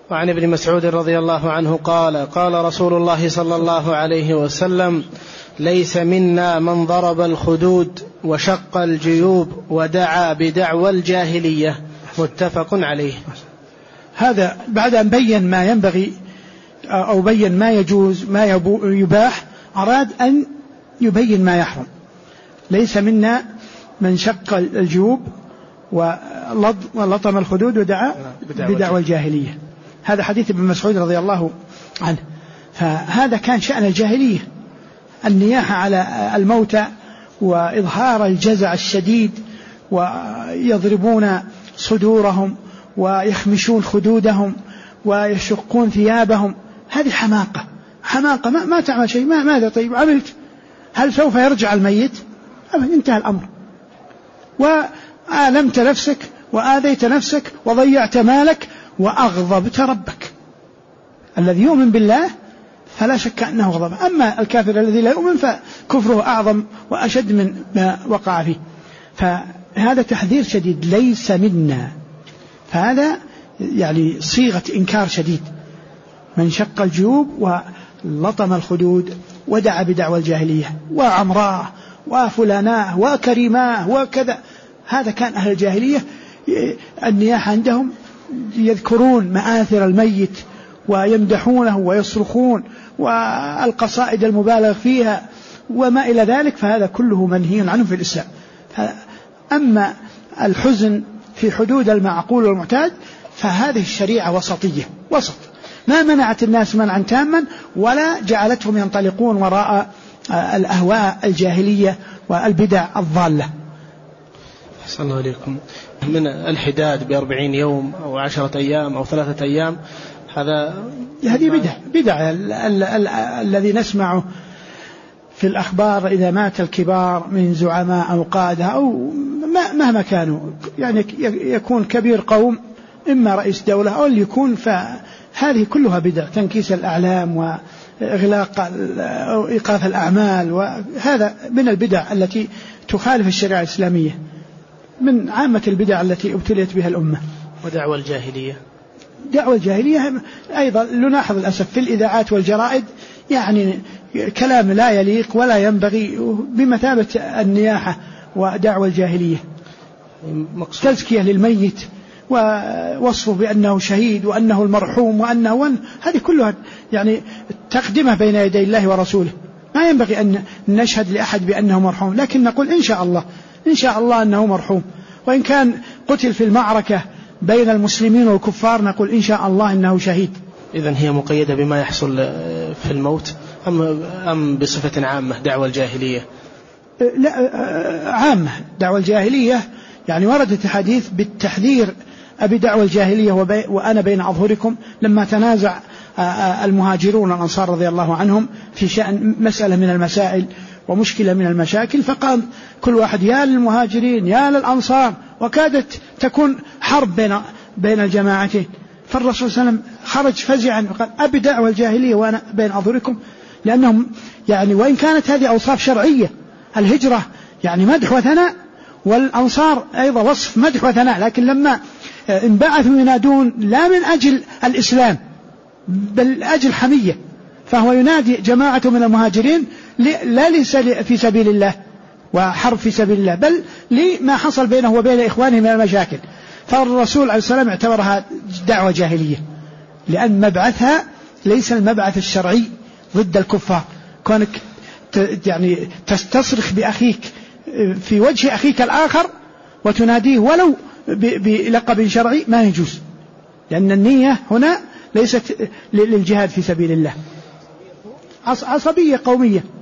وعن ابن مسعود رضي الله عنه قال قال رسول الله صلى الله عليه وسلم: ليس منا من ضرب الخدود وشق الجيوب ودعا بدعوى الجاهلية. متفق عليه. هذا بعد أن بين ما ينبغي أو بين ما يجوز ما يباح، أراد أن يبين ما يحرم. ليس منا من شق الجيوب ولطم الخدود ودعا بدعوى الجاهلية. هذا حديث ابن مسعود رضي الله عنه. فهذا كان شأن الجاهلية، النياحة على الموتى وإظهار الجزع الشديد، ويضربون صدورهم ويخمشون خدودهم ويشقون ثيابهم. هذه حماقة ما تعمل شيء. ماذا طيب عملت؟ هل سوف يرجع الميت؟ انتهى الأمر. وآلمت نفسك وآذيت نفسك وضيعت مالك وأغضبت ربك. الذي يؤمن بالله فلا شك أنه غضب. أما الكافر الذي لا يؤمن فكفره أعظم وأشد من ما وقع فيه. فهذا تحذير شديد، ليس منا. فهذا يعني صيغة إنكار شديد. من شق الجيوب ولطم الخدود ودعا بدعوى الجاهلية وعمراه وفلاناه وكريماه وكذا. هذا كان أهل الجاهلية النياحة عندهم يذكرون مآثر الميت ويمدحونه ويصرخون، والقصائد المبالغ فيها وما إلى ذلك. فهذا كله منهي عنه في الإسلام. أما الحزن في حدود المعقول والمعتاد فهذه الشريعة وسطية، وسط، ما منعت الناس منعا تاما ولا جعلتهم ينطلقون وراء الأهواء الجاهلية والبدع الضالة. أحسن الله عليكم. من الحداد ب40 يوم أو 10 أيام أو 3 أيام، هذه بدع الذي نسمعه في الأخبار إذا مات الكبار من زعماء أو قادة أو مهما كانوا، يعني يكون كبير قوم إما رئيس دولة أو اللي يكون، فهذه كلها بدع، تنكيس الأعلام وإغلاق أو إيقاف الأعمال، وهذا من البدع التي تخالف الشريعة الإسلامية، من عامة البدع التي ابتليت بها الأمة. ودعوى الجاهلية أيضا نلاحظ للأسف في الإذاعات والجرائد يعني كلام لا يليق ولا ينبغي، بمثابة النياحة ودعوى الجاهلية، تزكية للميت ووصفه بأنه شهيد وأنه المرحوم هذه كلها يعني تقدمه بين يدي الله ورسوله. ما ينبغي أن نشهد لأحد بأنه مرحوم، لكن نقول إن شاء الله أنه مرحوم. وإن كان قتل في المعركة بين المسلمين والكفار نقول إن شاء الله إنه شهيد. إذن هي مقيدة بما يحصل في الموت أم بصفة عامة دعوى الجاهلية؟ لا، عامة دعوى الجاهلية، يعني وردت حديث بالتحذير أبي دعوى الجاهلية وأنا بين أظهركم، لما تنازع المهاجرون الأنصار رضي الله عنهم في شأن مسألة من المسائل ومشكلة من المشاكل، فقام كل واحد يا للمهاجرين يا للأنصار، وكادت تكون حرب بين الجماعتين. فالرسول صلى الله عليه وسلم خرج فزعا وقال أبي دعوى الجاهلية وأنا بين أظهركم، لأنهم يعني وإن كانت هذه أوصاف شرعية، الهجرة يعني مدح وثناء، والأنصار أيضا وصف مدح وثناء، لكن لما انبعثوا ينادون لا من أجل الإسلام بل أجل حمية، فهو ينادي جماعة من المهاجرين لا ليس في سبيل الله وحرب في سبيل الله، بل لما حصل بينه وبين إخوانه من المشاكل. فالرسول عليه السلام اعتبرها دعوة جاهلية، لأن مبعثها ليس المبعث الشرعي ضد الكفار. كونك يعني تستصرخ بأخيك في وجه أخيك الآخر وتناديه ولو بلقب شرعي ما يجوز، لأن النية هنا ليست للجهاد في سبيل الله، عصبية قومية.